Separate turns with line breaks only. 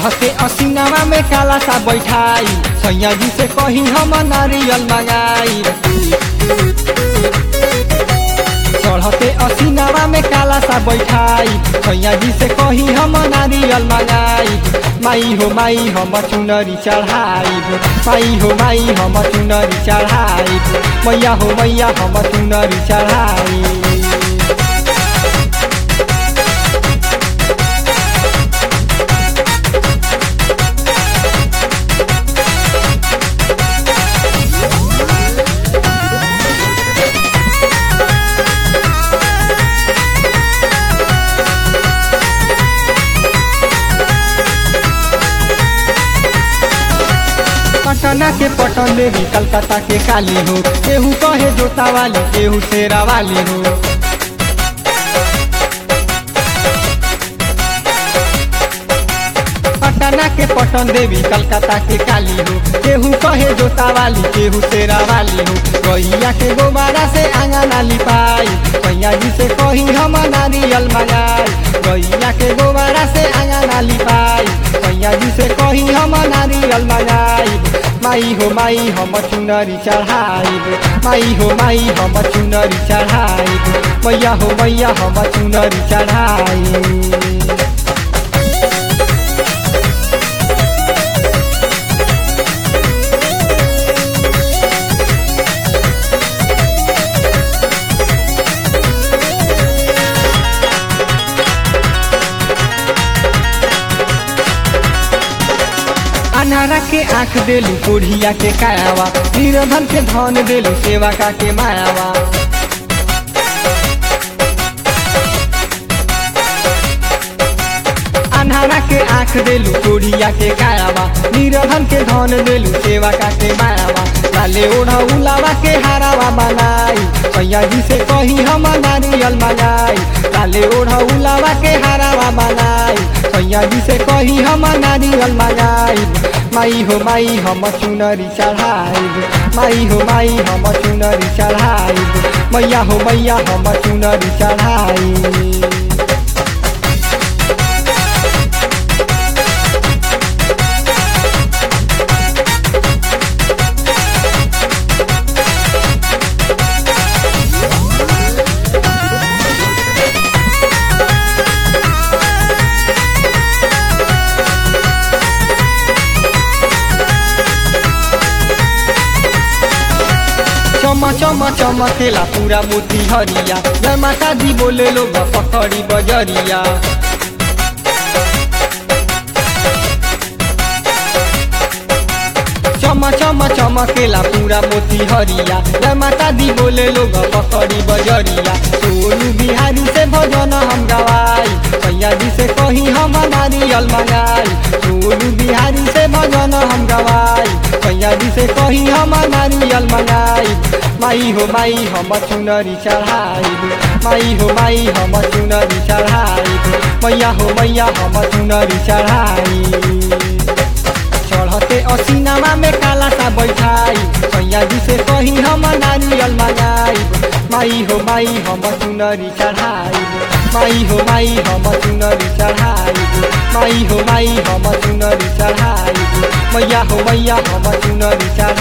चढ़ते असीनावा में काला सा बैठाई सैया जी से कहीं हम नारियल मंगाई। चढ़ते असीनावा में काला सा बैठाई सैया जी से कहीं हम नारियल मंगाई। माई हो माई हम चुनरी चढ़ाई, माई हो माई हम चुनरी चढ़ाई, मैया हो मैया हम चुनरी चढ़ाई। पटना के पटन देवी कलकत्ता के काली हो, केहू कहे जोता वाली केहू शेरा वाली हो। पटना के पटन देवी कलकत्ता के काली हो, केहू कहे जोता वाली केहू शेरा वाली हो। गैया के गोबारा से आंगना लिपाई सैया जी से कहीं हम नारियल मंगाई। गैया के गोबारा से आंगना लिपाई सैया जी से कहीं हम नारियल मंगाई। माई हो माई हम चुनरी चढ़ाई, माई हो माई हम चुनरी चढ़ाई, मैया हो मैया हम चुनरी चढ़ाई। अनारा के आँख देलू कोढ़िया के कायावा, निर्धन के धन देलू सेवा का के मायावा। अनारा के आँख देलू कोढ़िया के कायावा, निर्धन के धन देलू सेवा का के मायावा। लाले ओढ़ा उलावा के हारावा बनाई सैया जी से कहीं हम नारियल मंगाई। लाले ओढ़ा उलावा के हारावा बनाई सैया जी से कहीं हम नारियल मंगाई। माई हो माई हम चुनरी चढ़ाई, माई हो माई हम चुनरी चढ़ाई, मैया हो मैया हम चुनरी चढ़ाई। चम चम चमकेला पूरा मोती हरिया, जय माता दी बोले लोग पकड़ी बजरिया। चम चम चमकेला पूरा मोती हरिया, जय माता दी बोले लोग पकड़ी बजरिया। सोनू बिहारी से भजन हम गवाई सैया जी से कहीं हम नारियल मंगाई। सोनू बिहारी से भजन हम गवाई सैया जी से कहीं हम नारियल मंगाई। माई हो माई हम चुनरी चढ़ाई, माई हो माई हम चुनरी चढ़ाई, मैया हो मैया हम चुनरी चढ़ाई। चढ़ते असीनावा में काला सा बैठाई सैया जी से कहीं हम नारियल मंगाई। माई हो माई हम चुनरी चढ़ाई, माई हो माई हम चुनरी चढ़ाई, माई हो माई हम चुनरी चढ़ाई, मैया हो मैया हम चुनरी चढ़ाई।